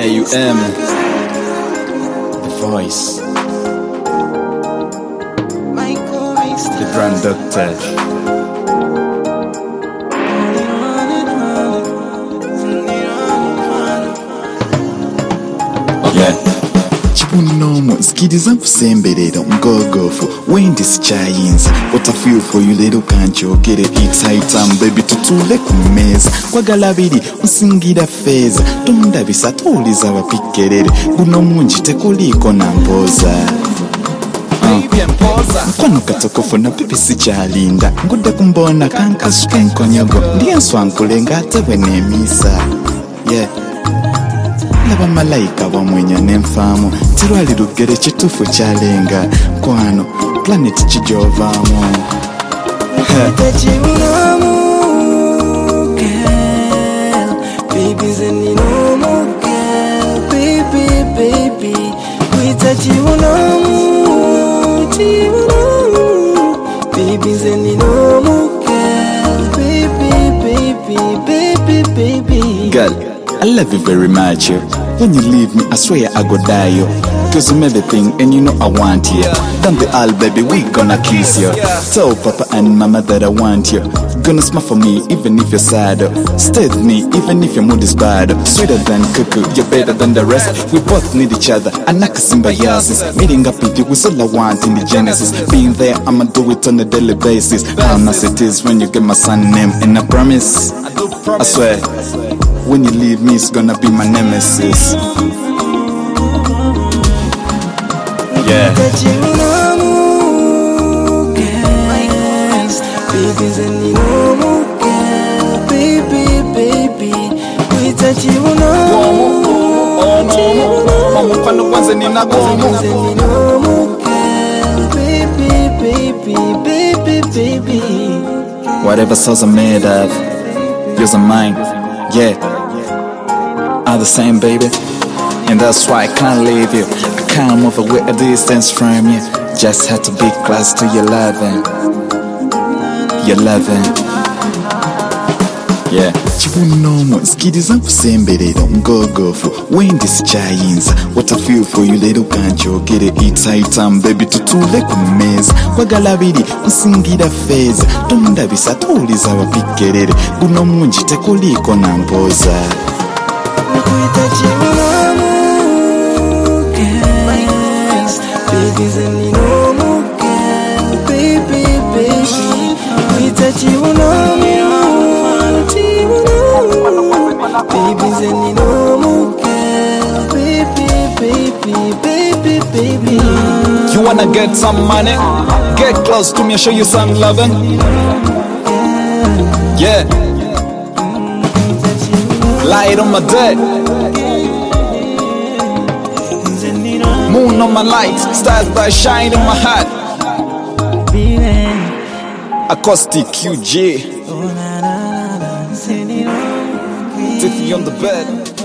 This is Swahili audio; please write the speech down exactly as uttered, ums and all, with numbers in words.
A U M, the voice, the brand doctor. Chibunomo skiddies up semberero mgogofu wendi sichayinza. What I feel for you little can't you get it? It's high time baby tutule kumeza kwagala biri unsingira feza tonda bisatuliza bapikerere guno munji tekuliko na mpoza Kwano katokofu na pipi sichalinda ngude kumbona kankasuke nkonyogo ndiye nswankule ngatewe nemisa. Yeah, laba malaika wa mwenye nemfamu tirwali rugere chitufu chalenga kwano planet chijovamo. Baby zeni no more girl, baby baby kuita chiunamu chiunamu. Baby zeni no more girl, baby baby baby baby. Girl, I love you very much. When you leave me, I swear I go die. Yo. Cause I'm everything and you know I want you. Down the aisle, baby, we gonna kiss you. Tell papa and mama that I want you. Gonna smile for me even if you're sad. Stay with me even if your mood is bad. Sweeter than cuckoo, you're better than the rest. We both need each other, anaka symbiosis. Meeting up with you is all I want in the genesis. Being there, I'ma do it on a daily basis. How nice it is when you get my son name. And I promise, I swear, when you leave me, it's gonna be my nemesis. Yeah. Baby zeni no more girl, baby baby kuita chiunamu Mfano zeni na gomo zeni no more girl, baby baby baby baby. Whatever souls are made of, yours are mine. Yeah, are the same, baby. And that's why I can't leave you. I can't move away a distance from you. Just had to be close to your loving. Your loving. Yeah. Chibunomo skiddies up semberero mgogofu wendi sichayinza. What I feel for you little can't you get it? It's high time baby tutule kumeza kwagala biri unsingira feza tonda bisatuliza bapikerere guno munji tekuliko na mpoza. Kuita chiunamu baby zeni no more girl, baby baby kuita chiunamu chiunamu. Baby zeni no more girl, baby baby baby baby. You wanna get some money? Get close to me, I'll show you some loving. Yeah, light on my dead, moon on my light, stars that shine in my heart. Acoustic Q G, Tiffy on the bed.